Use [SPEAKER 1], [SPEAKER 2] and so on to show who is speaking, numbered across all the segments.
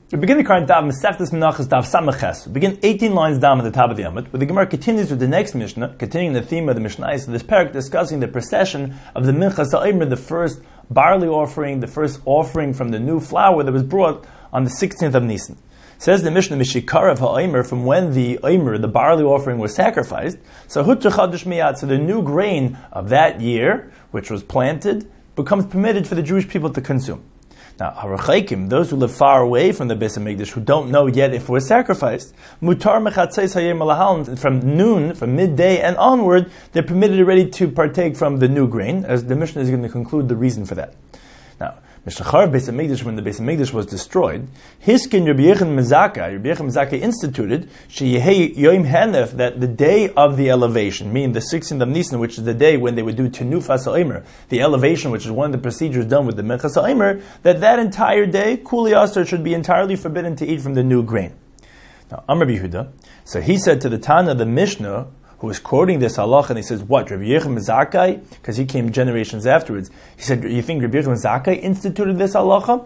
[SPEAKER 1] We begin the current Daf Masechtas Menachos Daf Samaches. We begin 18 lines down at the top of the Amud, where the Gemara continues with the next Mishnah, continuing the theme of the Mishnah. So this parak discussing the procession of the Minchas HaOmer, the first barley offering, the first offering from the new flour that was brought on the 16th of Nisan. Says the Mishnah, Mishikar of HaOmer, from when the Omer, the barley offering, was sacrificed, so Hutra Chadush Miyad, so the new grain of that year, which was planted, becomes permitted for the Jewish people to consume. Now, harachaikim, those who live far away from the Beis HaMikdash, who don't know yet if it was sacrificed, mutar mechatzeis hayom malahal, from noon, from midday and onward, they're permitted already to partake from the new grain, as the Mishnah is going to conclude the reason for that. Now, Mishachar Beis HaMikdash, when the Beis HaMikdash was destroyed, Hiskin Rabbi Yechon instituted Sheyehei Yom Hanef, that the day of the elevation, meaning the 16th of Nisan, which is the day when they would do Tenufas HaOmer, the elevation, which is one of the procedures done with the Minchas HaOmer, that entire day, Kuli Asar, should be entirely forbidden to eat from the new grain. Now, Amar Yehuda, so he said to the Tana, the Mishnah, who was quoting this halacha, and he says, what, Rabbi Yechon Zakai? Because he came generations afterwards. He said, you think Rabbi Yechon Zakai instituted this halacha?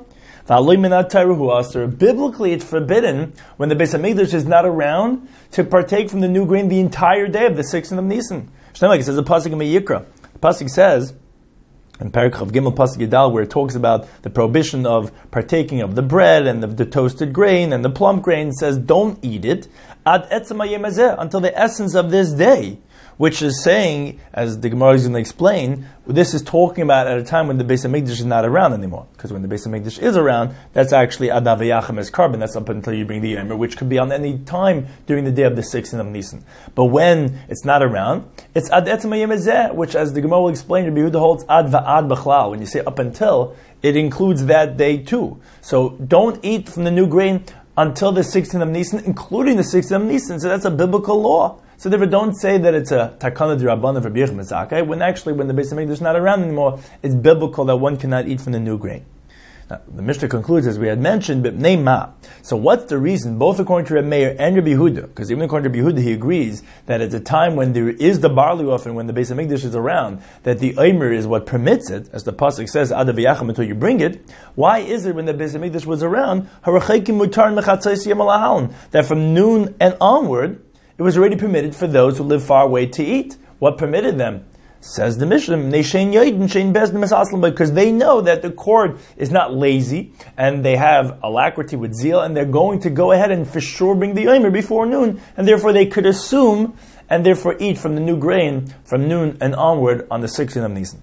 [SPEAKER 1] Biblically, it's forbidden when the Beis HaMikdash is not around to partake from the new grain the entire day of the 16th of Nisan. Like it says the pasuk in Yikra. The pasuk says, in Parak Chav Gimel Pasuk Yidal, where it talks about the prohibition of partaking of the bread and the toasted grain and the plump grain, it says, don't eat it ad etzem hayom hazeh, until the essence of this day, which is saying, as the Gemara is going to explain, this is talking about at a time when the Beis HaMikdash is not around anymore. Because when the Beis HaMikdash is around, that's actually ad avayachem as carbon. That's up until you bring the Yomer, which could be on any time during the day of the 16th of Nisan. But when it's not around, it's ad etzem hayom hazeh, which, as the Gemara will explain, Rabbi Yehuda holds ad va'ad b'chlal. When you say up until, it includes that day too. So don't eat from the new grain until the 16th of Nisan, including the 16th of Nisan. So that's a biblical law. So therefore, don't say that it's a takana d'Rabbanan of Rabbi Yechon Zakai, when actually, when the Beis HaMikdash is not around anymore, it's biblical that one cannot eat from the new grain. Now, the Mishnah concludes, as we had mentioned, b'pnei ma. So what's the reason, both according to Rabbi Meir and Rabbi Yehuda, because even according to Rabbi Yehuda, he agrees that at the time when there is the barley offering, when the Beis HaMikdash is around, that the Omer is what permits it, as the pasuk says, ad avayachem, until you bring it. Why is it when the Beis HaMikdash was around, harachaikim mutar mechatzeis hayom malahal, that from noon and onward, it was already permitted for those who live far away to eat? What permitted them? Says the Mishnah, because they know that the court is not lazy, and they have alacrity with zeal, and they're going to go ahead and for sure bring the Omer before noon, and therefore they could assume, and therefore eat from the new grain from noon and onward on the 16th of Nisan.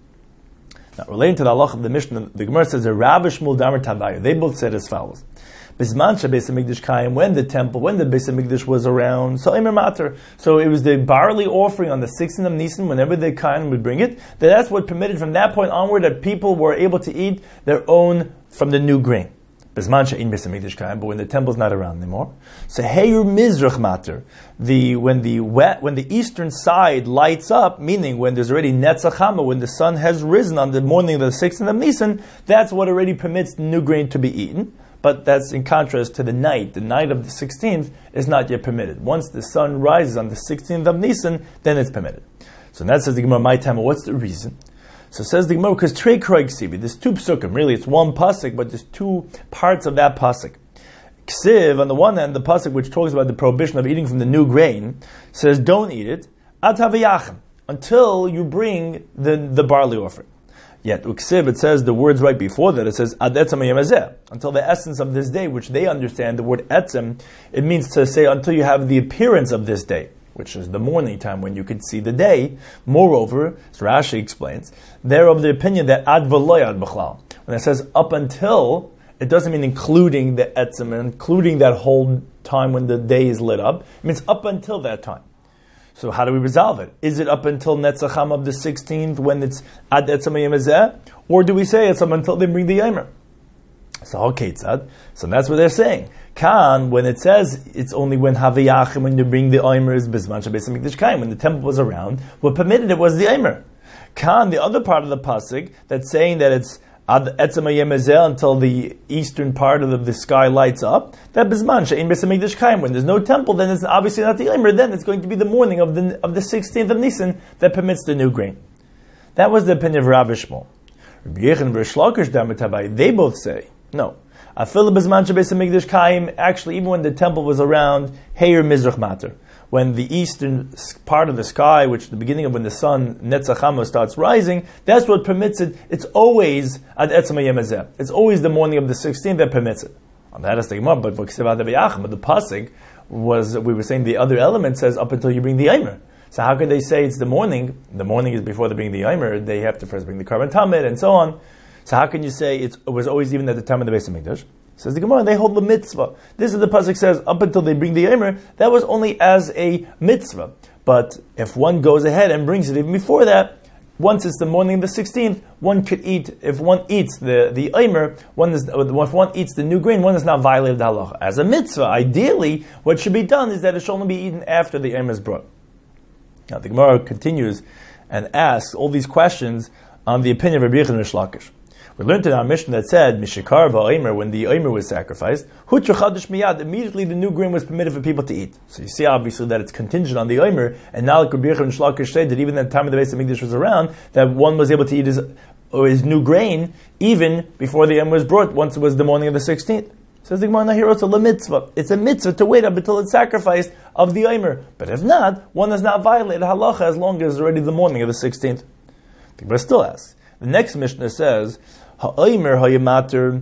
[SPEAKER 1] Now, relating to the halach of the Mishnah, the Gemara says, Rabbi Shmuel Damar Tavaya, they both said as follows. Bisman Beis HaMikdash Kayim, when the Beis HaMikdash was around, so Eimer Mater. So it was the barley offering on the 16th of Nisan, whenever the Kayim would bring it, that's what permitted from that point onward that people were able to eat their own from the new grain. Bisman She'in Beis HaMikdash Kayim, but when the temple's not around anymore. So Heyur Mizrach Mater, when the eastern side lights up, meaning when there's already Netzach Hama, when the sun has risen on the morning of the 16th of Nisan, that's what already permits the new grain to be eaten. But that's in contrast to the night. The night of the 16th is not yet permitted. Once the sun rises on the 16th of Nisan, then it's permitted. So that says the Gemara, my time, what's the reason? So says the Gemara, because Trei Kroig Sibi, there's two psukim, really it's one pasuk, but there's two parts of that pasuk. Ksiv, on the one hand, the pasuk which talks about the prohibition of eating from the new grain, says don't eat it, ad havayachem, until you bring the barley offering. Yet, Uksiv, it says the words right before that, it says, Ad etzem hayom hazeh, until the essence of this day, which they understand, the word etzem, it means to say until you have the appearance of this day, which is the morning time when you can see the day. Moreover, as Rashi explains, they're of the opinion that ad v'lo ad b'chlal. When it says up until, it doesn't mean including the etzem, including that whole time when the day is lit up. It means up until that time. So how do we resolve it? Is it up until Netzach Hama of the 16th when it's Ad Etzem Hayom hazeh? Or do we say it's up until they bring the Yomer? So Ketzad. So that's what they're saying. Kan, when it says it's only when Havayachim, when you bring the Yomer, is Bisman Beis HaMikdash Kayim, when the temple was around, what permitted it was the Yomer. Kan, the other part of the pasuk that's saying that it's Ad Etzem Hayom hazeh until the eastern part of the sky lights up, that Bisman She'in Beis HaMikdash Kayim, when there's no temple, then it's obviously not the Yomer, then it's going to be the morning of the 16th of Nisan that permits the new grain. That was the opinion of Rabbi Shmuel. Rabbi Yechon Rish Lakish Damar Tavai, they both say, no, Actually, even when the temple was around, Heir Mizrach Mater, when the eastern part of the sky, which is the beginning of when the sun, Netzach Hama, starts rising, that's what permits it. It's always Ad Etzem Hayom Hazeh. It's always the morning of the 16th that permits it. On that is the Gemara, but the pasuk was, we were saying the other element says up until you bring the Eimer. So how could they say it's the morning? The morning is before they bring the Eimer. They have to first bring the Karban Tamid and so on. So how can you say it was always even at the time of the Beis Hamikdash? Says the Gemara, they hold the mitzvah. This is the pasuk says up until they bring the Eimer. That was only as a mitzvah. But if one goes ahead and brings it even before that, once it's the morning of the 16th, one could eat. If one eats the Eimer, if one eats the new grain, one is not violated the halacha. As a mitzvah, ideally, what should be done is that it should only be eaten after the Eimer is brought. Now the Gemara continues and asks all these questions on the opinion of Rabbi Yochanan Rish Lakish. We learned in our mission that said, Mishikar va'omer, when the Eimer was sacrificed, Hutra Chadash Miyad, immediately the new grain was permitted for people to eat. So you see obviously that it's contingent on the Eimer, and now like Rabbi Yochanan Rish Lakish said that even at the time of the Beis Hamikdash was around, that one was able to eat his new grain even before the Eimer was brought, once it was the morning of the 16th. Says the Gemara here, it's a mitzvah. It's a mitzvah to wait up until it's sacrificed of the Eimer. But if not, one does not violate halacha as long as it's already the morning of the 16th. The Gemara still asks. The next Mishnah says, Ha'omer ha'yamater,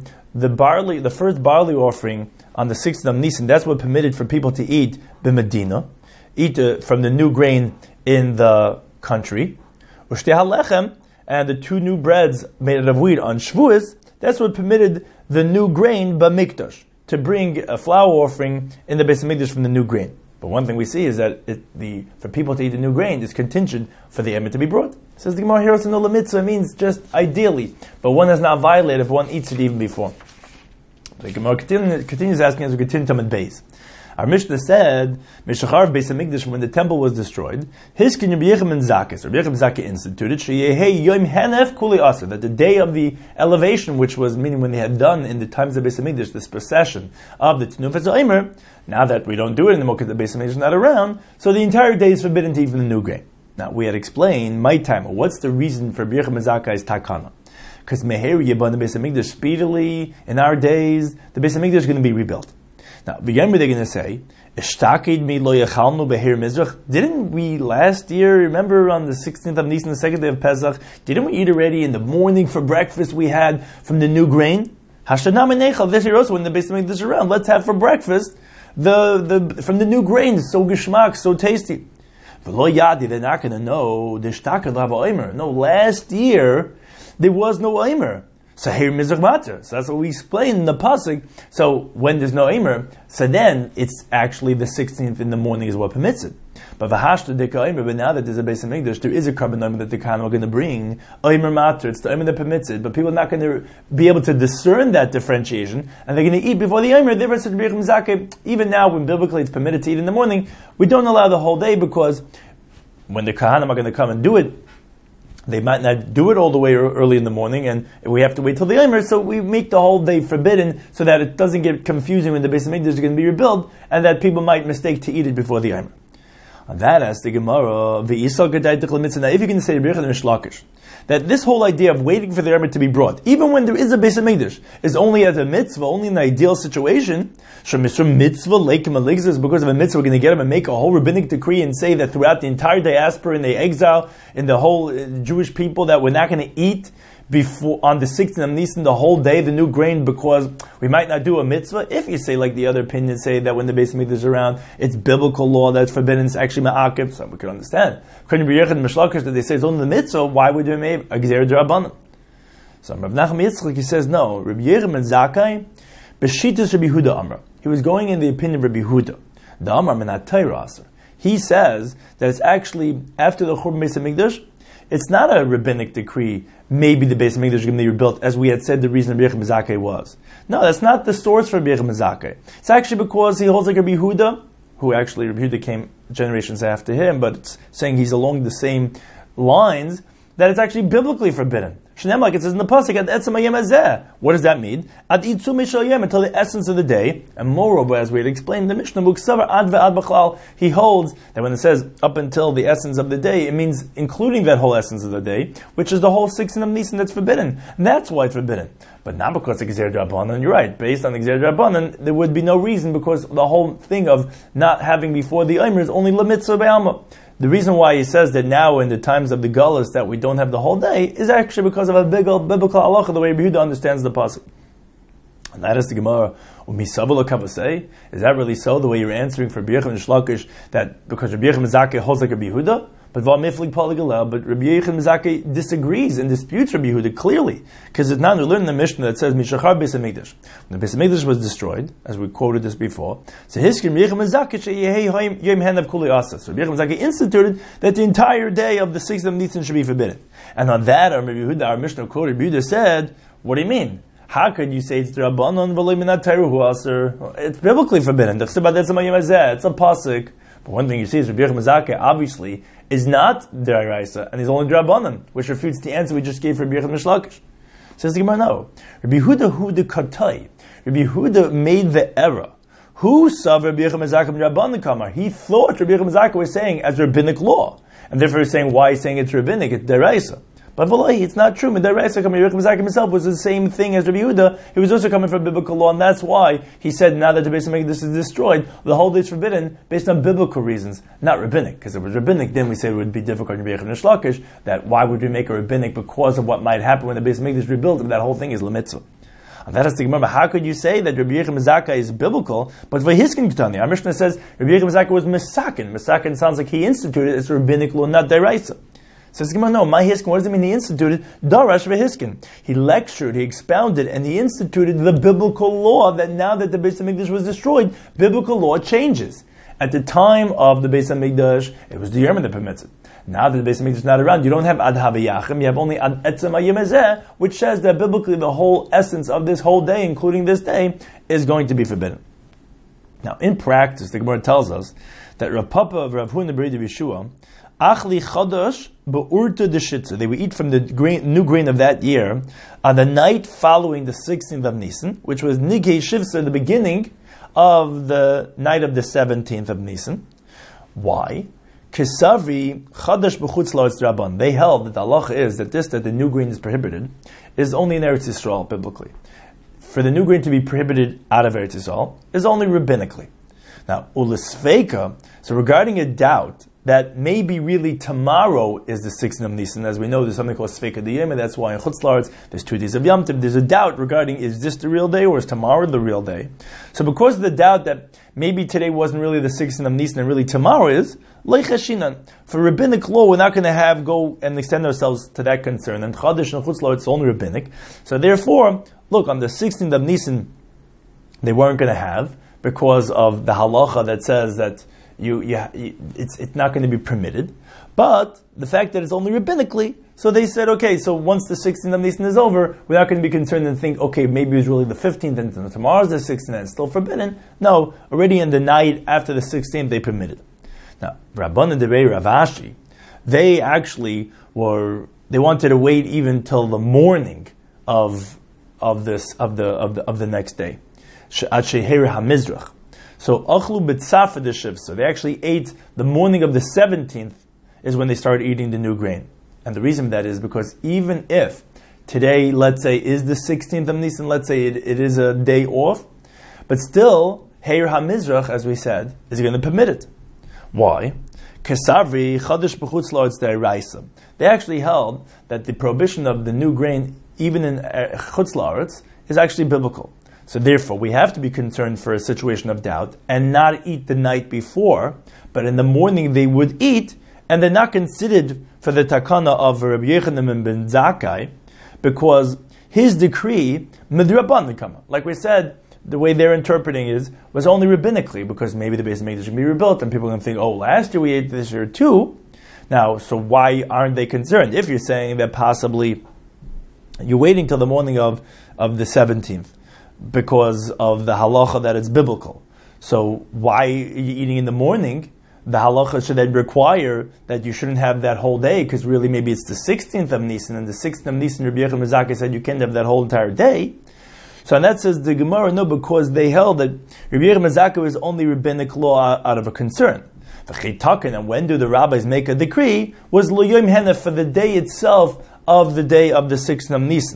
[SPEAKER 1] the first barley offering on the 16th of Nisan, that's what permitted for people to eat b'Medina, eat from the new grain in the country. U'shtei halechem, and the two new breads made out of wheat on Shavuos, that's what permitted the new grain b'Mikdash, to bring a flour offering in the Beis Hamikdash from the new grain. But one thing we see is that for people to eat the new grain is contingent for the Eimer to be brought. Says the Gemara here, it's no mitzvah, means just ideally, but one is not violated if one eats it even before. The Gemara continues asking as we continue to Beis. Our Mishnah said, Mishachar Beis Hamikdash, when the temple was destroyed, Hiskin Rabbi Yochanan Zakis, Rabbi Yochanan Zakis instituted, Sheyehei Yom Hanef Kuli Aser, that the day of the elevation, which was meaning when they had done in the times of Beis Hamikdash, this procession of the Tenufas Eimer, now that we don't do it anymore because the Beis Hamikdash is not around, so the entire day is forbidden to eat from the new grain. Now, we had explained, my time, what's the reason for Rabbi Yochanan Zakis takana? Because Meher Yibon, the Beis Hamikdash, speedily, in our days, the Beis Hamikdash is going to be rebuilt. Now, they're going to say, didn't we last year, remember on the 16th of Nisan, the second day of Pesach, didn't we eat already in the morning for breakfast we had from the new grain? This year also, when the Beis Hamikdash is around, let's have for breakfast from the new grain, so geshmak, so tasty. They're not going to know, no, last year, there was no Eimer. So here Mizrach Mater. So that's what we explain in the pasuk. So when there's no Eimer, so then it's actually the 16th in the morning is what permits it. But v'hashta deka Eimer. But now that there's a Beis Hamikdash, there is a carbon Eimer that the Kohanim are going to bring Eimer Mater. It's the Eimer that permits it. But people are not going to be able to discern that differentiation, and they're going to eat before the Eimer. Therefore, said Rabbi Yochanan Zakis, even now when biblically it's permitted to eat in the morning, we don't allow the whole day because when the Kohanim are going to come and do it, they might not do it all the way early in the morning, and we have to wait till the Eimer, so we make the whole day forbidden so that it doesn't get confusing when the Beis Hamikdash is going to be rebuilt, and that people might mistake to eat it before the Eimer. On that asks the Gemara, now if you're going to say Rabbi Yochanan Rish Lakish, that this whole idea of waiting for the Eimer to be brought, even when there is a Beis Hamikdash, is only as a mitzvah, only in an ideal situation. Mitzvah because of a mitzvah, we're going to get him and make a whole rabbinic decree and say that throughout the entire diaspora, in the exile, in the whole Jewish people, that we're not going to eat before on the 16th of Nisan the whole day the new grain because we might not do a mitzvah. If you say like the other opinions say that when the Beis Hamikdash is around, it's biblical law that's forbidden, it's actually ma'akib, so we could understand. According to Rabbi Yochanan Rish Lakish that they say it's only the mitzvah, why would you make a gzera d'rabbanan? So Rav Nachman Yitzchak, he says no. Rabbi Yochanan Zakis, b'shitas Rabbi Huda Amra. He was going in the opinion of Rabbi Huda. The Amar Menat Torah Aser. He says that it's actually after the Churban Beis Hamikdash, it's not a rabbinic decree. Maybe the Beis Hamikdash is going to be rebuilt, as we had said the reason Rabbi Yochanan Zakis was. No, that's not the source for Rabbi Yochanan Zakis. It's actually because he holds like Rabbi Huda, who actually Rabbi Huda came generations after him, but it's saying he's along the same lines, that it's actually biblically forbidden. Shneim, like it says in the pasuk, Ad Etzem Hayom Hazeh. What does that mean? Ad Itzum Mishal Yom, until the essence of the day. And moreover, as we had explained, the Mishnah Muksavar Ad Ve'ad B'chlal, he holds that when it says up until the essence of the day, it means including that whole essence of the day, which is the whole 16th of Nisan that's forbidden. And that's why it's forbidden. But not because of Gezer Drabanan. You're right. Based on Gezer Drabanan, there would be no reason because the whole thing of not having before the Omer is only Lemitzvah Be'alma. The reason why he says that now in the times of the Gullus that we don't have the whole day is actually because of a biblical halacha, the way Yehuda understands the pasuk. And that is the Gemara. Is that really so? The way you're answering for Rabbi Yechon and Shlakish, that because Rabbi Yechon Mizake holds like Rabbi Yehuda, but Rabbi Yechon Mizake disagrees and disputes Rabbi Yehuda clearly, because it's not learned in the Mishnah that says Mishachar Beis Hamikdash. When the Beis Hamikdash was destroyed, as we quoted this before, so Hiskim Rabbi Yechon Mizake sheyehei yom hen of kuli asas. Rabbi Yechon Mizake instituted that the entire day of the 6th of Nisan should be forbidden. And on that, our Mishnah quoted Rabbi Yehuda said, "What do you mean? How could you say it's Rabbanon v'lo minat Teiruhu aser? It's biblically forbidden. It's a pasuk. But one thing you see is Rabbi Yechon Mizake obviously is not Deraisa, and he's only Rabbanon, which refutes the answer we just gave for Rabbi Yechon Mishlakish. Says the Gemara, no. Rabbi Yehuda Katai. Rabbi Yehuda made the error. Who saw Rabbi Yechon Mizake and Rabbanon Kamar? He thought Rabbi Yechon Mizake was saying as rabbinic law, and therefore he's saying why he's saying it's rabbinic, it's Deraisa. But it's not true. Midaraisa coming, Rabbi Mizake himself was the same thing as Rabbi Yehuda. He was also coming from biblical law, and that's why he said now that the Beis Hamikdash is destroyed, the whole day is forbidden based on biblical reasons, not rabbinic. Because if it was rabbinic, then we say it would be difficult in Rabbi Yechon Shlakish, that why would we make a rabbinic because of what might happen when the Beis Hamikdash is rebuilt, if that whole thing is lemitzvah. And that has to remember, how could you say that Rabbi Yechon Mizake is biblical, but Vayhiskin Ketani? Our Mishnah says Rabbi Yechon Mizake was Misakin. Misakin sounds like he instituted it's rabbinic law, not Deraisa. Says Gemara, no, my Hiskin, what does it mean he instituted? Darash v'Hiskin. He lectured, he expounded, and he instituted the biblical law that now that the Beis Hamikdash was destroyed, biblical law changes. At the time of the Beis Hamikdash, it was the Yerman that permits it. Now that the Beis Hamikdash is not around, you don't have Ad Havayachim, you have only Ad Etzem Hayemezeh, which says that biblically the whole essence of this whole day, including this day, is going to be forbidden. Now, in practice, the Gemara tells us that Rav Papa of Rav Huna Bered Yeshua, Achli Chadash be'urta deshitza. They would eat from the new grain of that year on the night following the 16th of Nisan, which was Nigei Shivsa, the beginning of the night of the 17th of Nisan. Why? Kesavri Chadash b'chutz la'aretz Rabban. They held that the halacha is that the new grain is prohibited, is only in Eretz Yisrael biblically. For the new grain to be prohibited out of Eretz Yisrael is only rabbinically. Now, ulisfeika. So regarding a doubt that maybe really tomorrow is the 16th of Nisan. As we know, there's something called Sfeika Diyem, and that's why in Chutz La'aretz there's 2 days of Yom Tov. There's a doubt regarding, is this the real day or is tomorrow the real day? So because of the doubt that maybe today wasn't really the 16th of Nisan and really tomorrow is, Leichashinan. For rabbinic law, we're not going to go and extend ourselves to that concern. And Chadash and Chutz La'aretz is only rabbinic. So therefore, look, on the 16th of Nisan, they weren't going to have, because of the halacha that says that it's not going to be permitted. But the fact that it's only rabbinically, so they said, okay, so once the 16th of Nisan is over, we're not going to be concerned and think, okay, maybe it's really the 15th and tomorrow's the 16th and it's still forbidden. No, already in the night after the 16th, they permitted. Now, Rabbanan Devei Rav Ashi, they actually they wanted to wait even till the morning of the next day. So achlu b'tzafa d'shivsa. They actually ate the morning of the 17th is when they started eating the new grain. And the reason for that is because even if today, let's say, is the 16th of Nisan, let's say it is a day off, but still, Heir HaMizrach, as we said, is going to permit it. Why? Kesavri chadash b'chutz la'aretz deraisa. They actually held that the prohibition of the new grain, even in chutz la'aretz, is actually biblical. So therefore, we have to be concerned for a situation of doubt and not eat the night before, but in the morning they would eat, and they're not considered for the takana of Rabbi Yechanan ben Zakkai, because his decree, midrabban kama, like we said, the way they're interpreting was only rabbinically, because maybe the Beis Hamikdash should be rebuilt, and people are going to think, oh, last year we ate this year too. Now, so why aren't they concerned? If you're saying that possibly you're waiting till the morning of the 17th, because of the halacha that it's biblical. So why are you eating in the morning? The halacha should then require that you shouldn't have that whole day, because really maybe it's the 16th of Nisan, and the 16th of Nisan, Rabbi Yechon Mizake said you can't have that whole entire day. So and that says the Gemara, no, because they held that Rabbi Yechon Mizake was only rabbinic law out of a concern. And when do the rabbis make a decree? Was l'yom henef, for the day itself of the day of the 16th of Nisan.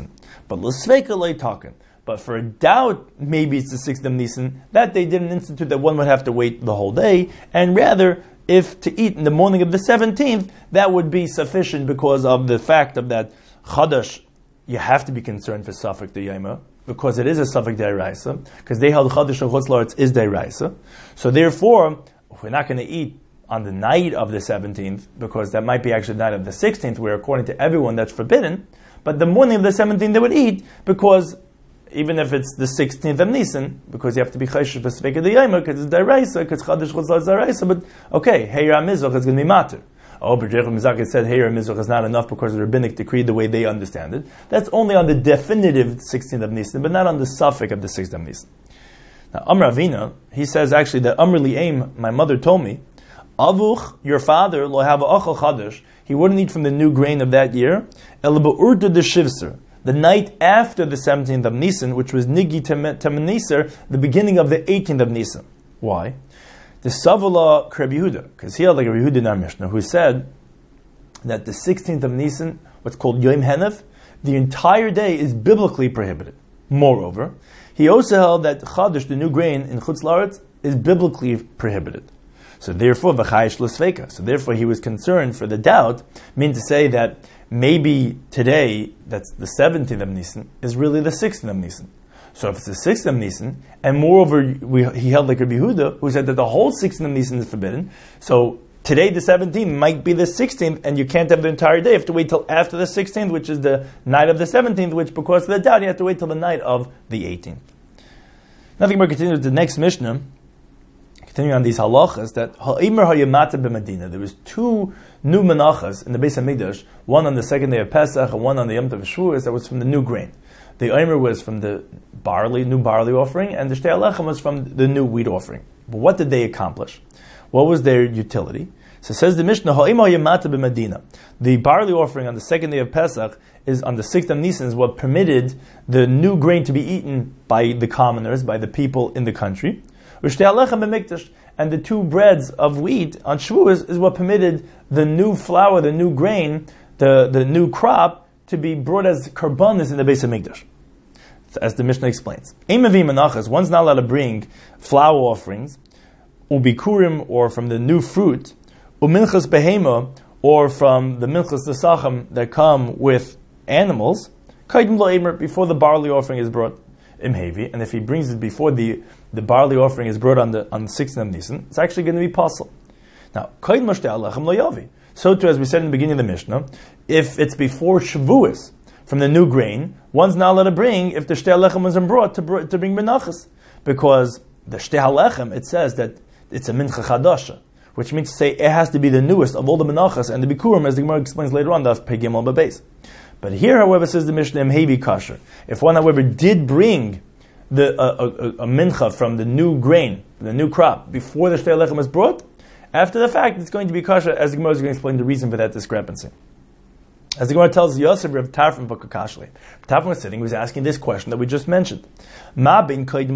[SPEAKER 1] But l'sveika loy taken. But for a doubt, maybe it's the 6th of Nisan, that they didn't institute that one would have to wait the whole day, and rather, if to eat in the morning of the 17th, that would be sufficient because of the fact of that Chadash, you have to be concerned for Safek the Yoma, because it is a Safek Deiraisa, because they held Chadash of Chutz La'aretz is Deiraisa. So therefore, we're not going to eat on the night of the 17th, because that might be actually the night of the 16th, where according to everyone that's forbidden, but the morning of the 17th they would eat, because even if it's the 16th of Nisan, because you have to be chayshish for Sfeika the Yoma, because it's Deiraisa, because Chadash Chutz La'aretz is Deiraisa, but okay, Heira Mizrach is going to be Mater. Oh, but Jechel Mizrach said Heira Mizrach is not enough because the rabbinic decree the way they understand it. That's only on the definitive 16th of Nisan, but not on the suffix of the 6th of Nisan. Now, Amr Avina, he says actually that Amr Li'aim, my mother told me, Avuch, your father, lo have achal chadash, he wouldn't eat from the new grain of that year, el be'urta de shivser, the night after the 17th of Nisan, which was Nigi Temeneser, the beginning of the 18th of Nisan. Why? The Savala Rabbi Yehuda, because he had like a Rabbi Yehuda in our Mishnah, who said that the 16th of Nisan, what's called Yom Henef, the entire day is biblically prohibited. Moreover, he also held that Chadash, the new grain in Chutz La'aretz, is biblically prohibited. So therefore, v'chayish l'sveika. So therefore, he was concerned for the doubt, meaning to say that maybe today, that's the 17th of Nisan, is really the 16th of Nisan. So if it's the 6th of Nisan, and moreover, he held like Rabbi Yehuda, who said that the whole 16th of Nisan is forbidden, so today the 17th might be the 16th, and you can't have the entire day. You have to wait till after the 16th, which is the night of the 17th, which because of the doubt, you have to wait till the night of the 18th. Nothing more continues with the next Mishnah. Continuing on these halachas, that ha'imr ha'yamata b'Medina, there was 2 new menachas in the Beis HaMikdash, one on the second day of Pesach and one on the Yom Tov Shavuos, that was from the new grain. The Omer was from the new barley offering, and the Shtei HaLechem was from the new wheat offering. But what did they accomplish? What was their utility? So it says the Mishnah, ha'imr ha'yamata b'Medina. The barley offering on the second day of Pesach is on the 6th of Nisan, is what permitted the new grain to be eaten by the commoners, by the people in the country. And the 2 breads of wheat on Shavuos is what permitted the new flour, the new grain, the new crop to be brought as karbanis in the Beis HaMikdash. As the Mishnah explains. One's not allowed to bring flour offerings, ubikurim, or from the new fruit, uminchas behema, or from the minchas nesachim that come with animals, before the barley offering is brought. Imhevi, and if he brings it before the barley offering is brought on the 6th of Nisan, it's actually going to be possible. Now, so too, as we said in the beginning of the Mishnah, if it's before Shavuos from the new grain, one's not allowed to bring if the Shtei HaLechem wasn't brought to bring menachas, because the Shtei HaLechem, it says that it's a mincha chadasha, which means to say it has to be the newest of all the menachas and the bikurim, as the Gemara explains later on, Daf Pei Gimel Beis. But here, however, says the Mishnah, Imhevi kasher. If one, however, did bring a mincha from the new grain, the new crop, before the Shtei HaLechem was brought, after the fact, it's going to be kasher, as the Gemara is going to explain the reason for that discrepancy. As the Gemara tells Yosef, Rav Tarfon Bakakashli, Tarfon was sitting, he was asking this question that we just mentioned. What's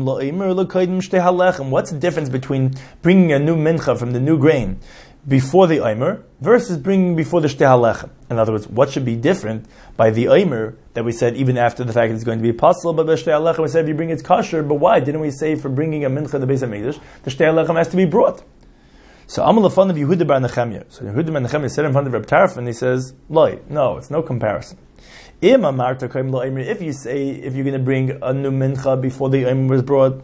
[SPEAKER 1] the difference between bringing a new mincha from the new grain before the Omer versus bringing before the Shtei HaLechem? In other words, what should be different by the Omer that we said even after the fact it's going to be possible, but the Shtei HaLechem we said if you bring it's kosher, but why didn't we say for bringing a mincha in the Beis HaMikdash, the Shtei HaLechem has to be brought? So Amal of Yehuda bar Nechemya. So Yehuda bar Nechemya said in front of Reb Tarfon, he says, no, it's no comparison. If you say, if you're going to bring a new mincha before the Omer was brought,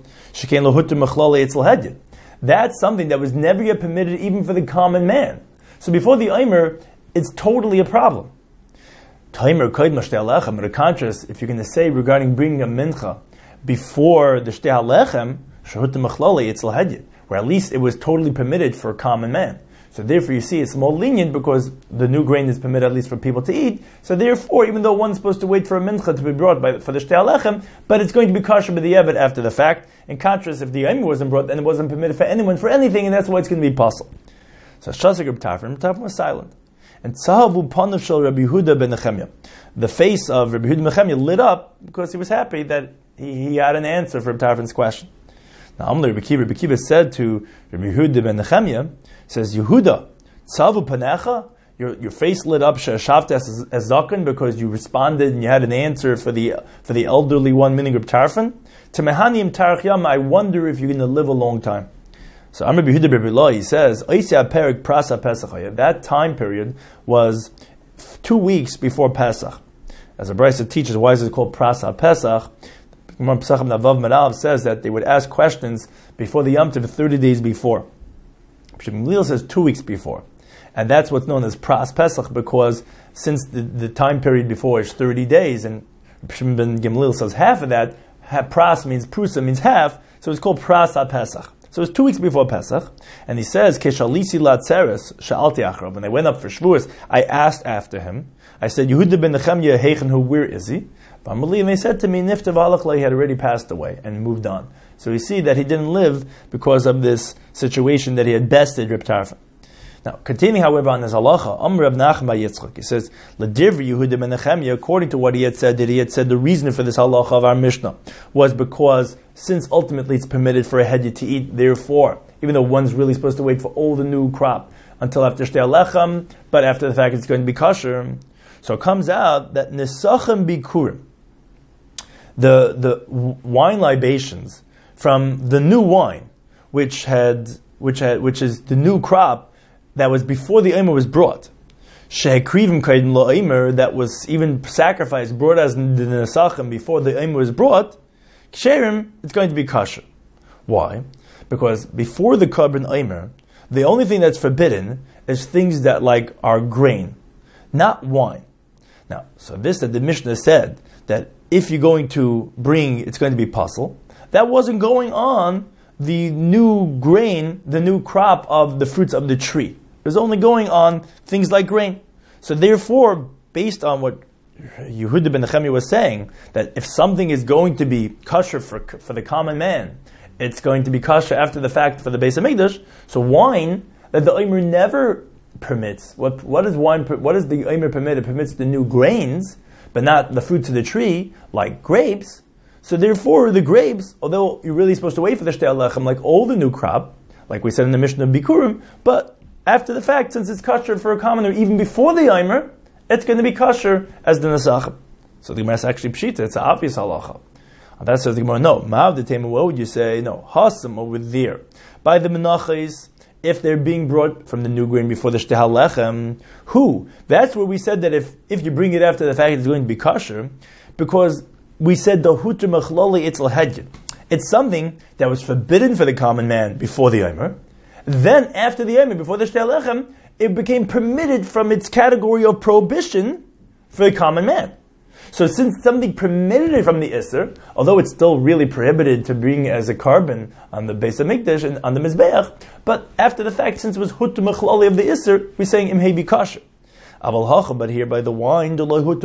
[SPEAKER 1] that's something that was never yet permitted even for the common man. So before the Omer, it's totally a problem. But in contrast, if you're going to say regarding bringing a mincha before the Shtei HaLechem, where at least it was totally permitted for a common man. So therefore you see it's more lenient because the new grain is permitted at least for people to eat. So therefore, even though one's supposed to wait for a mincha to be brought for the Shtei HaLechem, but it's going to be kosher by the Eved after the fact. In contrast, if the Omer wasn't brought, then it wasn't permitted for anyone for anything, and that's why it's going to be possible. So Shasik Reb Tarfon was silent. And Tzahavu Panav Shel Rabbi Yehuda ben Nechemya. The face of Rabbi Yehuda ben Nechemya lit up because he was happy that he had an answer for Reb Tarfon's question. Now, Rabbi Kiva said to Rabbi Yehuda ben Nechemya, says, Yehuda, Tzavu Panecha, your face lit up she'ashavta as zaken because you responded and you had an answer for the elderly one, meaning Reb Tarfon. To mehanim tarach yama, I wonder if you're going to live a long time. So Amr B'Yehuda B'Rila, he says, Oisya Perik Prasa Pesach. That time period was 2 weeks before Pesach. As a Brisa teaches, why is it called Prasa Pesach? Gemara Pesachim Navav Merav says that they would ask questions before the Yom Tov 30 days before. Gamliel says 2 weeks before. And that's what's known as Pras Pesach, because since the time period before is 30 days, and Shimon ben Gamliel says half of that, Pras means Prusa means half, so it's called Prasa Pesach. So it was 2 weeks before Pesach, and he says, Keshalisi latzeres sha'alti achrav. When they went up for Shavuos, I asked after him. I said, Yehuda ben Nechemya Heichen, where is he? And they said to me, Niftav alach, he had already passed away and moved on. So we see that he didn't live because of this situation that he had bested Reb Tarfon. Now, continuing, however, on his halacha, Amr Rav Nachman bar Yitzchak, he says, L'divri Yehuda ben Nechemya, according to what he had said, the reason for this halacha of our Mishnah was because since ultimately it's permitted for a hedya to eat, therefore, even though one's really supposed to wait for all the new crop until after Shtei Alechem, but after the fact it's going to be kosher, so it comes out that Nesachem Bikurim, the wine libations from the new wine, which is the new crop that was before the Omer was brought, Shehekrivim Kaidin Lo Omer, that was even sacrificed, brought as the Nesachem before the Omer was brought, Ksherim, it's going to be kosher. Why? Because before the Korban Omer, the only thing that's forbidden is things that are grain, not wine. Now, so this that the Mishnah said that if you're going to bring, it's going to be puzzle, that wasn't going on the new grain, the new crop of the fruits of the tree. It was only going on things like grain. So therefore, based on what Yehuda ben Nechemya was saying, that if something is going to be kosher for the common man, it's going to be kosher after the fact for the Beis HaMikdash. So wine, that the Omer never permits. What is wine? What does the Omer permit? It permits the new grains, but not the fruits of the tree, like grapes. So therefore, the grapes, although you're really supposed to wait for the Shtei Alechem, like all the new crop, like we said in the Mishnah of Bikurim, but after the fact, since it's kosher for a commoner, even before the Omer, it's going to be kosher as the Nesachem. So the Gemara is actually pshita, it's an obvious halacha. And that says the Gemara, no. Ma'av the what would you say? No, hasam over there. By the menachos, if they're being brought from the new grain before the Shtei Alechem, who? That's where we said that if you bring it after the fact, it's going to be kosher, because we said the huter machlali itzel hedged. It's something that was forbidden for the common man before the Omer. Then after the Omer, before the Shtei Alechem, it became permitted from its category of prohibition for the common man. So since something permitted it from the Isser, although it's still really prohibited to bring as a carbon on the Beis HaMikdash and on the Mizbeach, but after the fact, since it was hutu machlali of the Isser, we're saying im hebi kasher. But here by the wine,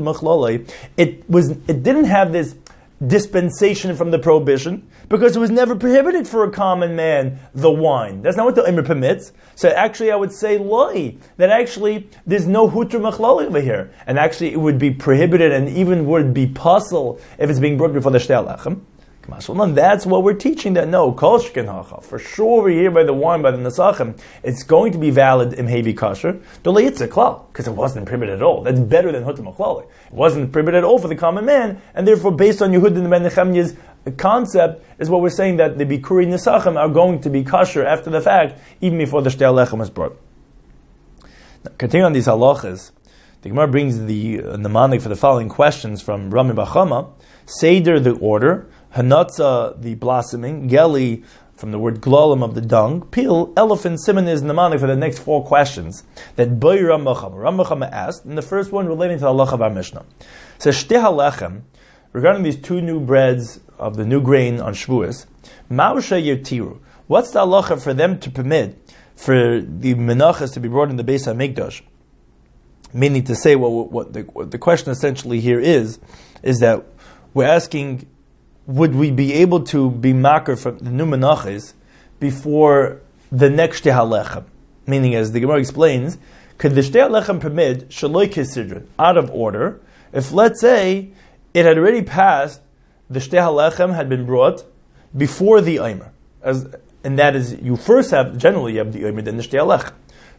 [SPEAKER 1] it didn't have this dispensation from the prohibition because it was never prohibited for a common man, the wine. That's not what the Omer permits. So actually I would say loi, that actually there's no hutur machlali over here. And actually it would be prohibited and even would be puzzle if it's being brought before the Shtei Alechem. That's what we're teaching, that no, kol shken hacha. For sure over here by the wine, by the Nesachem, it's going to be valid im hevi kasher, because it wasn't prohibited at all. That's better than hutam machlali. It wasn't prohibited at all for the common man, and therefore based on Yehuda ben Nechemya's concept, is what we're saying that the Bikuri Nesachem are going to be kasher after the fact, even before the Shtei Alechem was brought. Now, continuing on these halachas, the Gemara brings the mnemonic for the following questions from Rami bar Chama: Seder, the order; Hanatza, the blossoming; Geli, from the word glolim, of the dung; Pil, elephant; Simon is mnemonic for the next 4 questions that Boi Ram bar Chama asked, and the first one relating to the halacha of our Mishnah. It says, Shtei halechem, regarding these 2 new breads of the new grain on Shavuos, Ma'usha Yetiru, what's the halacha for them to permit for the menachas to be brought in the Beis HaMikdash? Meaning to say, what the question essentially here is that we're asking, would we be able to be makar from the new menachas before the next Shtei Halechem? Meaning, as the Gemara explains, could the Shtei Halechem permit shaloi kesidron, out of order, if let's say it had already passed, the Shtei Halechem had been brought before the Omer, and that is, you first have, generally you have the Omer, then the Shtei Halechem.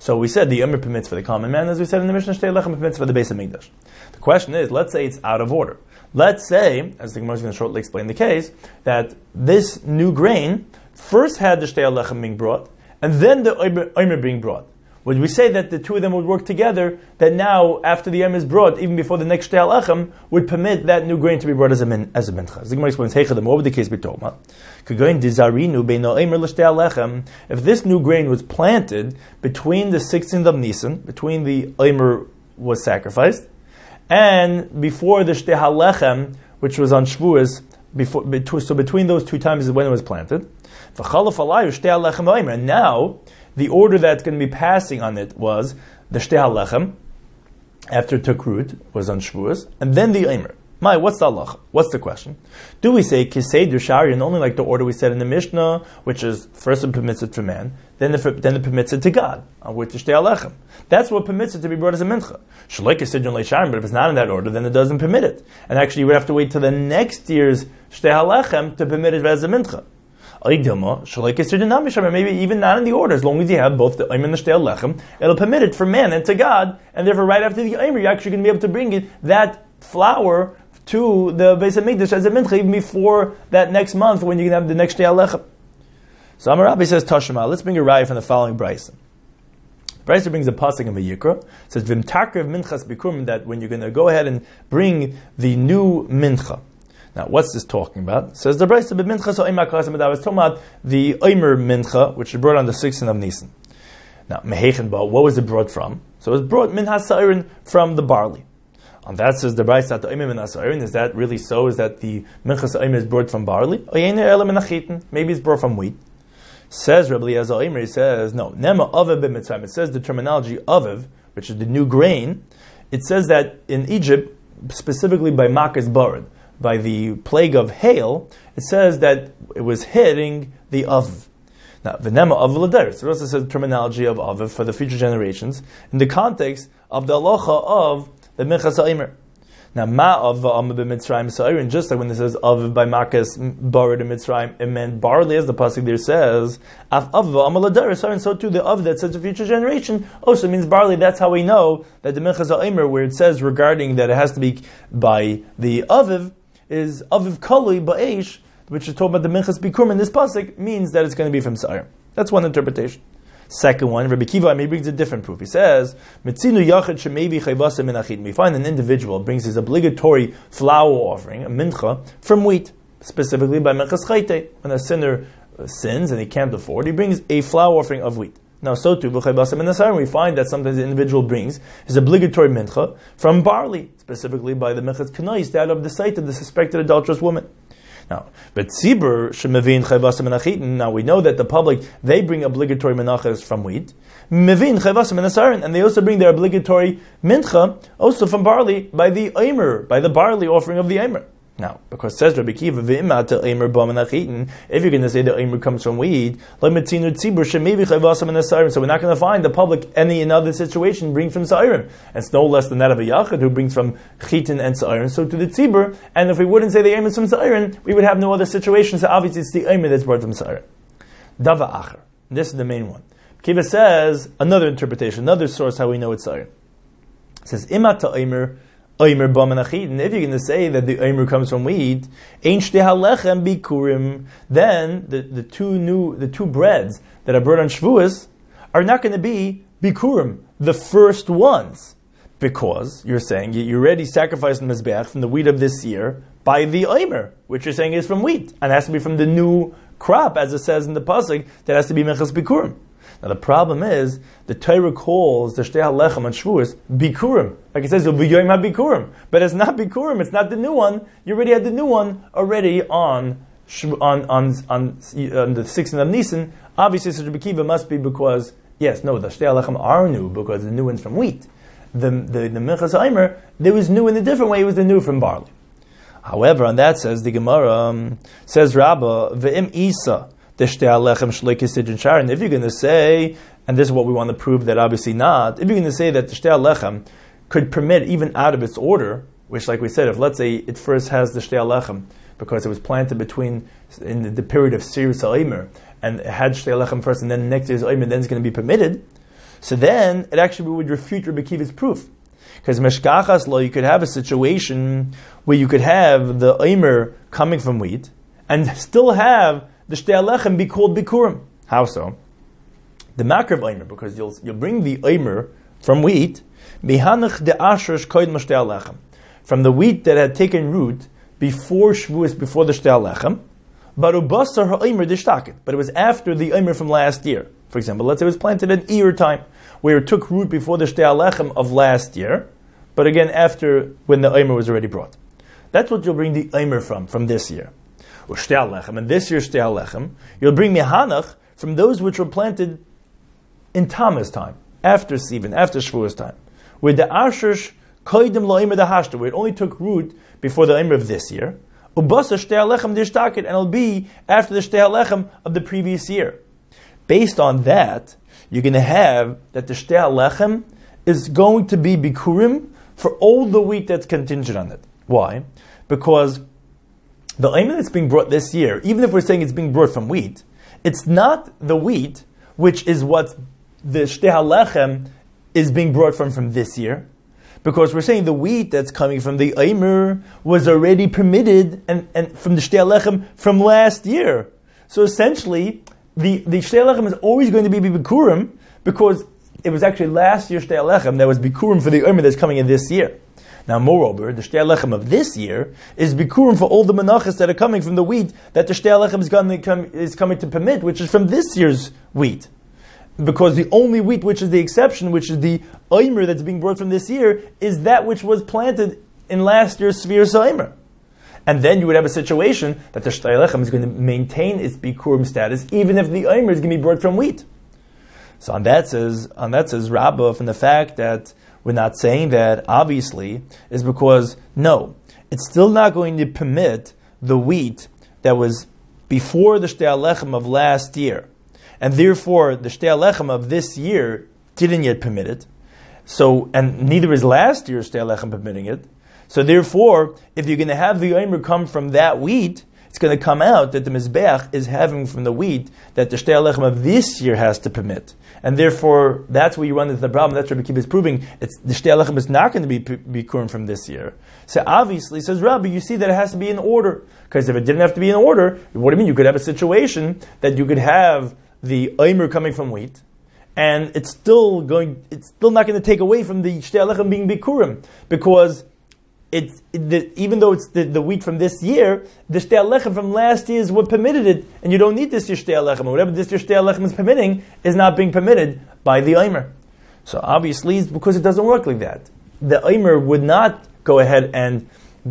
[SPEAKER 1] So we said the Omer permits for the common man, as we said in the Mishnah, Shtei Lechem permits for the Beis HaMikdash. The question is, let's say it's out of order. Let's say, as the Gemara is going to shortly explain the case, that this new grain first had the Shtei Lechem being brought, and then the Omer being brought. Would we say that the two of them would work together, that now, after the Omer is brought, even before the next Shtei Lechem, would permit that new grain to be brought as a mincha? As the Gemara explains, what would the case be told? If this new grain was planted between the 16th of Nisan, between the Omer was sacrificed, and before the Shtei Lechem, which was on Shavuos, so between those two times is when it was planted. And now, the order that's going to be passing on it was the Shtei Lechem, after it took root, was on Shavuos, and then the Omer. What's the halacha? What's the question? Do we say Kisei Sharian only like the order we said in the Mishnah, which is first it permits it for man, then it permits it to God, with the Shtei Lechem. That's what permits it to be brought as a mincha. Shalei Kisei Sharian, but if it's not in that order, then it doesn't permit it. And actually, you would have to wait till the next year's Shtei Lechem to permit it as a mincha. Maybe even not in the order, as long as you have both the Omer and the Shtei Lechem, it'll permit it for man and to God, and therefore right after the Omer, you're actually going to be able to bring it, that flour, to the Beis HaMikdash as a mincha even before that next month when you're going to have the next Shtei Lechem. So Amar Rabbi says, Tashma, let's bring a raya from the following brisa. Brisa brings a pasuk in Vayikra. It says, V'mtakrev minchas bikurim, that when you're going to go ahead and bring the new mincha. Now, what's this talking about? It says the brisa, B'minchas ha'omer karasim, I was talking about the Omer mincha, which is brought on the 16th of Nisan. Now, Mehechen ba, what was it brought from? So it was brought minchas sa'irin from the barley. On that says the brayso the Omer minchas sa'irin. Is that really so? Is that the minchas Omer is brought from barley? Maybe it's brought from wheat. Says Rabbi Eliezer Omer, he says, no. Nema aviv b'mitzrayim. It says the terminology aviv, which is the new grain. It says that in Egypt, specifically by Makas Barad, by the plague of hail, it says that it was hitting the aviv. Now, v'nema aviv l'deres. It also says the terminology of aviv for the future generations in the context of the halacha of the minchas ha'omer. Now, ma'av v'amah b'mitzrayim sa'irin, just like when it says aviv by makas barad in Mitzrayim, it meant barley, as the pasuk there says, af aviv v'amah l'daris sa'irin, so too the aviv that says the future generation also means barley. That's how we know that the minchas ha'omer, where it says regarding that it has to be by the aviv, is aviv kalui ba'esh, which is told about the minchas bikurim in this pasuk, means that it's going to be from sa'irin. That's one interpretation. Second one, Rabbi Kiva brings a different proof. He says, we find an individual brings his obligatory flour offering, a mincha, from wheat, specifically by minchas chayte. When a sinner sins and he can't afford, he brings a flour offering of wheat. Now, so too, we find that sometimes the individual brings his obligatory mincha from barley, specifically by the minchas kanais, that of the site of the suspected adulterous woman. Now, but Tzibur shemevin chayvasim menachitin. Now we know that the public, they bring obligatory menachas from wheat, mevin chayvasim menasarin, and they also bring their obligatory mincha also from barley by the Omer, by the barley offering of the Omer. Now, because says Rabbi Kiva, v'imata Omer ba menachitin, if you're going to say the Omer comes from wheat, lemetzinu tzibur shemevi chayvasim menasarin. So we're not going to find the public any another situation brings from sa'irim. It's no less than that of a yachid who brings from chitin and sa'irim. So to the tzibur, and if we wouldn't say the Omer is from sa'irim, we would have no other situation. So obviously it's the Omer that's brought from sa'irim. Dava acher. This is the main one. Kiva says another interpretation, another source how we know it's sa'irim. It says imata Omer ba menachitin. If you're going to say that the Omer comes from wheat, ein shtei halechem bikurim, then the two breads that are brought on Shavuos are not going to be bikurim, the first ones, because you're saying you already sacrificed the mizbeach from the wheat of this year by the Omer, which you're saying is from wheat, and it has to be from the new crop, as it says in the pasuk, that has to be minchas bikurim. Now the problem is, the Torah calls the Shtei HaLechem on Shavuos Bikurim. Like it says, V'yoyim HaBikurim. But it's not Bikurim, it's not the new one. You already had the new one already on the 16th of Nisan. Obviously, such a Bekiva must be because, the Shtei HaLechem are new, because the new one's from wheat. The Minchas Omer, there was new in a different way, it was the new from barley. However, on that says the Gemara, says Rabbah, V'im Isa, the Shtei HaLechem shleikis sidrin sharon. If you're going to say, and this is what we want to prove that obviously not, if you're going to say that the Shtei HaLechem could permit even out of its order, which like we said, if let's say it first has the Shtei HaLechem because it was planted in the period of Sirus HaOmer, and it had Shtei HaLechem first and then next year's Omer, then it's going to be permitted. So then it actually would refute Rabbi Akiva's proof. Because meshkachas lo, you could have a situation where you could have the omer coming from wheat and still have the shtei alechem be called bikurim. How so? The makar of omer, because you'll bring the omer from wheat, mihanach de asher koid shtei alechem, from the wheat that had taken root before Shavuos, before the shtei alechem, but ubasar ha'omer dishtaket. But it was after the omer from last year. For example, let's say it was planted in Iyar time, where it took root before the shtei alechem of last year, but again after when the omer was already brought. That's what you'll bring the omer from this year. Or shtei alechem, and this year's shtei alechem, you'll bring mihanach from those which were planted in Tammuz time, after Sivan, after Shavuos time, where the ashersh koidim lo'imer the hashta, where it only took root before the omer of this year, ubasa shtei alechem dishtaket, and it'll be after the shtei alechem of the previous year. Based on that, you're going to have that the shtei alechem is going to be bikurim for all the wheat that's contingent on it. Why? Because the omer that's being brought this year, even if we're saying it's being brought from wheat, it's not the wheat which is what the shtei alechem is being brought from this year. Because we're saying the wheat that's coming from the omer was already permitted and from the shtei alechem from last year. So essentially, the shtei alechem is always going to be bikurim because it was actually last year's shtei alechem that was bikurim for the omer that's coming in this year. Now, moreover, the shtei alechem of this year is bikurim for all the menachas that are coming from the wheat that the shtei alechem is coming to permit, which is from this year's wheat. Because the only wheat which is the exception, which is the omer that's being brought from this year, is that which was planted in last year's Sfiras omer. And then you would have a situation that the shtei alechem is going to maintain its bikurim status, even if the omer is going to be brought from wheat. So on that says Rabbah, from the fact that we're not saying that, obviously, is because, no, it's still not going to permit the wheat that was before the shtei alechem of last year. And therefore, the shtei alechem of this year didn't yet permit it. So, and neither is last year's shtei alechem permitting it. So therefore, if you're going to have the omer come from that wheat, it's going to come out that the mizbeach is having from the wheat that the shtei alechem of this year has to permit. And therefore, that's where you run into the problem. That's what Rabbi Akiva is proving. It's the shtei alechem is not going to be bikurim from this year. So obviously, says Rabbi, you see that it has to be in order. Because if it didn't have to be in order, what do you mean? You could have a situation that you could have the omer coming from wheat, and it's still not going to take away from the shtei alechem being bikurim, because even though it's the wheat from this year, the shtei alechem from last year is what permitted it, and you don't need this year's shtei alechem. Whatever this year's shtei alechem is permitting is not being permitted by the omer. So obviously, it's because it doesn't work like that. The omer would not go ahead and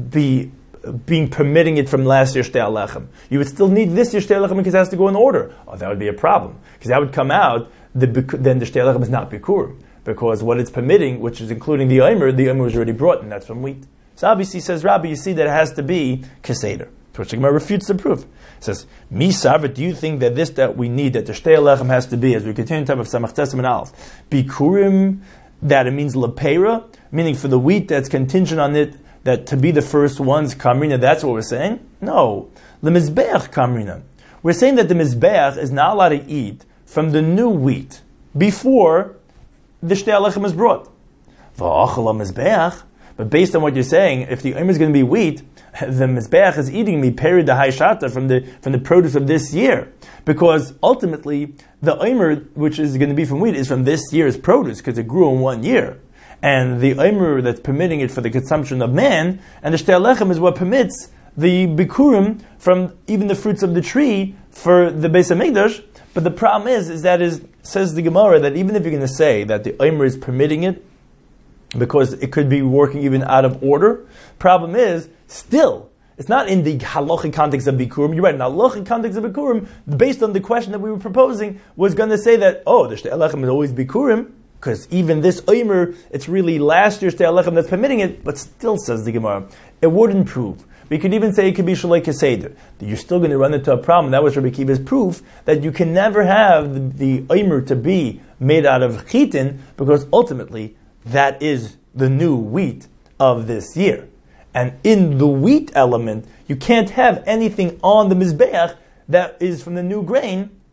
[SPEAKER 1] be being permitting it from last year's shtei alechem. You would still need this year's shtei alechem because it has to go in order. Oh, that would be a problem, because that would come out. Then the shtei alechem is not bikurim, because what it's permitting, which is including the omer was already brought, and that's from wheat. So obviously, says Rabbi, you see that it has to be keseder. To which the Gemara refutes the proof. It says, Mi Sarva, do you think that we need, that the shtei alechem has to be, as we continue to have Samach Tesem and Aleph, bikurim, that it means lepera, meaning for the wheat that's contingent on it, that to be the first ones, kamrina, that's what we're saying? No. The mizbeach kamrina. We're saying that the mizbeach is not allowed to eat from the new wheat before the shtei alechem is brought. V'achal mizbeach. But based on what you're saying, if the omer is going to be wheat, the mizbeach is eating me peri the hayshata from the produce of this year, because ultimately the omer, which is going to be from wheat, is from this year's produce because it grew in 1 year, and the omer that's permitting it for the consumption of man, and the shtei alechem is what permits the bikurim from even the fruits of the tree for the Beis Hamikdash. But the problem is that says the Gemara, that even if you're going to say that the omer is permitting it, because it could be working even out of order. Problem is, still, it's not in the halachic context of bikurim. You're right, in the halachic context of bikurim, based on the question that we were proposing, was going to say that, the shtei alechem is always bikurim, because even this omer, it's really last year's shtei alechem that's permitting it, but still, says the Gemara, it wouldn't prove. We could even say it could be shalei keseder. That you're still going to run into a problem. That was Rabbi Akiva's proof that you can never have the omer to be made out of chitin, because ultimately, that is the new wheat of this year. And in the wheat element, you can't have anything on the mizbeach that is from the new grain,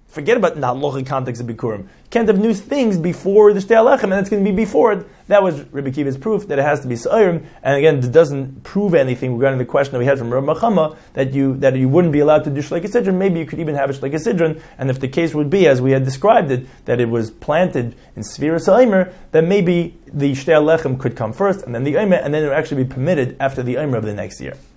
[SPEAKER 1] forget about the halachic context of Bikurim. You can't have new things before the Shtei Alechem, and it's going to be before it. That was Rabbi Akiva's proof that it has to be Sa'arim. And again, it doesn't prove anything regarding the question that we had from Rav Machama that you wouldn't be allowed to do Shleikah Sidron. Maybe you could even have a Shleikah Sidron, and if the case would be, as we had described it, that it was planted in Sfira Sa'imer, then maybe the Shtei Alechem could come first, and then the Omer, and then it would actually be permitted after the Omer of the next year.